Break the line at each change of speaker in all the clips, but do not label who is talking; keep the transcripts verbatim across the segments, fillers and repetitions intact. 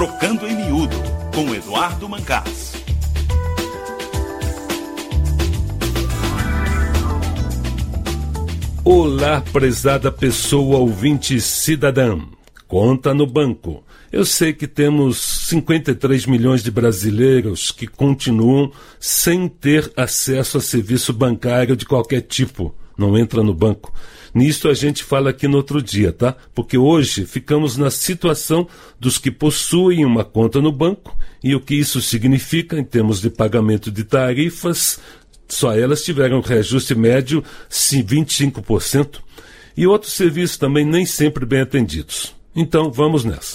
Trocando em Miúdo, com Eduardo Mancás.
Olá, prezada pessoa ouvinte cidadã. Conta no banco. Eu sei que temos cinquenta e três milhões de brasileiros que continuam sem ter acesso a serviço bancário de qualquer tipo. Não entra no banco. Nisso a gente fala aqui no outro dia, tá? Porque hoje ficamos na situação dos que possuem uma conta no banco e o que isso significa em termos de pagamento de tarifas. Só elas tiveram reajuste médio de vinte e cinco por cento e outros serviços também nem sempre bem atendidos. Então, vamos nessa.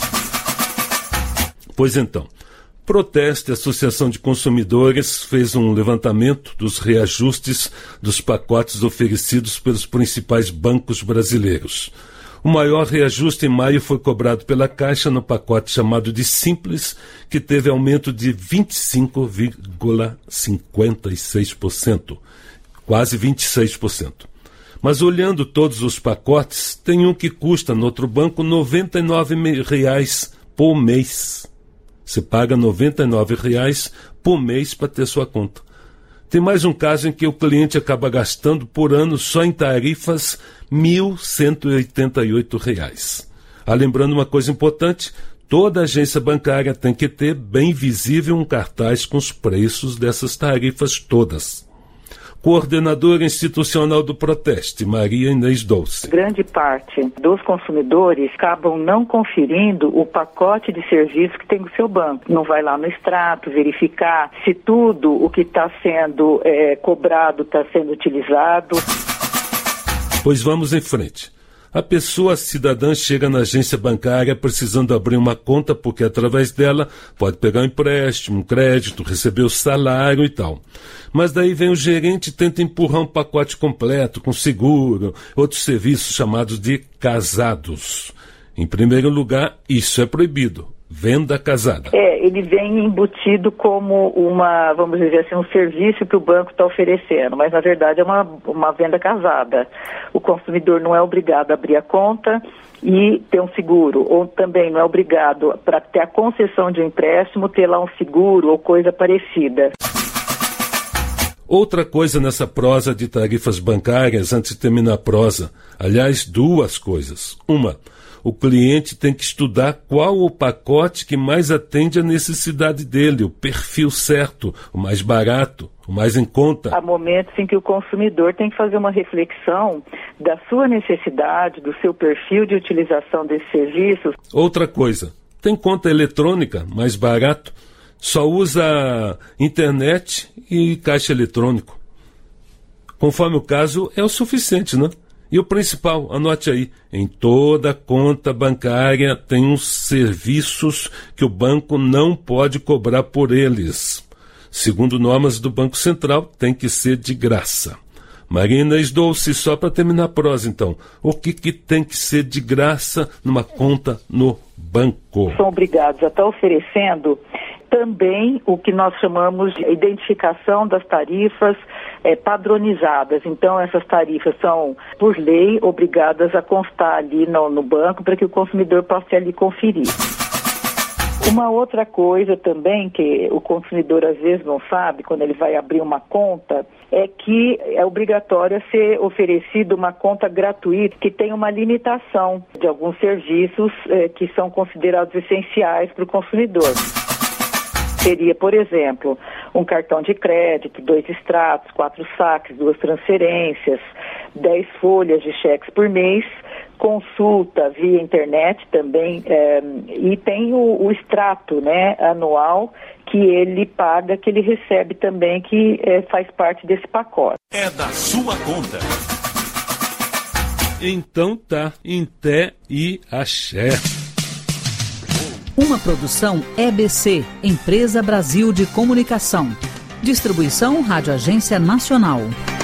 Pois então, Proteste, a Associação de Consumidores, fez um levantamento dos reajustes dos pacotes oferecidos pelos principais bancos brasileiros. O maior reajuste em maio foi cobrado pela Caixa no pacote chamado de Simples, que teve aumento de vinte e cinco vírgula cinquenta e seis por cento, quase vinte e seis por cento. Mas olhando todos os pacotes, tem um que custa no outro banco noventa e nove reais por mês. Você paga noventa e nove reais por mês para ter sua conta. Tem mais um caso em que o cliente acaba gastando por ano só em tarifas mil cento e oitenta e oito reais. Ah, lembrando uma coisa importante, toda agência bancária tem que ter bem visível um cartaz com os preços dessas tarifas todas. Coordenadora institucional do Proteste, Maria Inês Dolce.
Grande parte dos consumidores acabam não conferindo o pacote de serviços que tem o seu banco. Não vai lá no extrato verificar se tudo o que está sendo é, cobrado está sendo utilizado.
Pois vamos em frente. A pessoa cidadã chega na agência bancária precisando abrir uma conta porque através dela pode pegar um empréstimo, um crédito, receber o salário e tal. Mas daí vem o gerente e tenta empurrar um pacote completo com seguro, outros serviços chamados de casados. Em primeiro lugar, isso é proibido. Venda casada.
É, ele vem embutido como uma, vamos dizer assim, um serviço que o banco está oferecendo, mas na verdade é uma, uma venda casada. O consumidor não é obrigado a abrir a conta e ter um seguro, ou também não é obrigado, para ter a concessão de um empréstimo, ter lá um seguro ou coisa parecida.
Outra coisa nessa prosa de tarifas bancárias, antes de terminar a prosa, aliás, duas coisas. Uma, o cliente tem que estudar qual o pacote que mais atende à necessidade dele, o perfil certo, o mais barato, o mais em conta.
Há momentos em que o consumidor tem que fazer uma reflexão da sua necessidade, do seu perfil de utilização desses serviços.
Outra coisa, tem conta eletrônica, mais barato, só usa internet e caixa eletrônico. Conforme o caso, é o suficiente, né? E o principal, anote aí, em toda conta bancária tem uns serviços que o banco não pode cobrar por eles. Segundo normas do Banco Central, tem que ser de graça. Maria Inês Dolce, só para terminar a prosa então, o que, que tem que ser de graça numa conta no banco?
São obrigados a estar oferecendo também o que nós chamamos de identificação das tarifas é, padronizadas. Então, essas tarifas são, por lei, obrigadas a constar ali no, no banco para que o consumidor possa ali conferir. Uma outra coisa também que o consumidor às vezes não sabe quando ele vai abrir uma conta é que é obrigatório ser oferecido uma conta gratuita que tem uma limitação de alguns serviços eh, que são considerados essenciais para o consumidor. Seria, por exemplo, um cartão de crédito, dois extratos, quatro saques, duas transferências, dez folhas de cheques por mês, consulta via internet também, é, e tem o, o extrato, né, anual que ele paga, que ele recebe também, que é, faz parte desse pacote.
É da sua conta.
Então tá, em té e axé.
Uma produção E B C, Empresa Brasil de Comunicação. Distribuição Rádio Agência Nacional.